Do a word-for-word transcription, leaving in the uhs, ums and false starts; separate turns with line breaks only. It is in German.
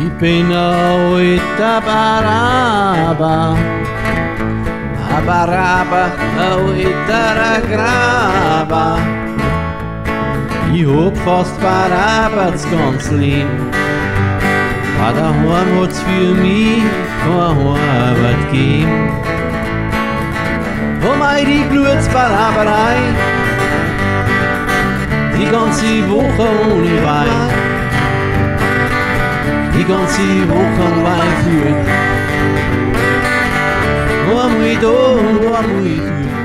Ich bin heute Baraba, Baraba, heute Graba. Ich hab fast Baraba das ganze Leben. Aber daheim hat's für mich keine Arbeit gegeben. Oh mei, die Blutsbaraberei, die ganze Woche ohne Wein, die ganze Woche am Wein führt. Einmal da und einmal dort.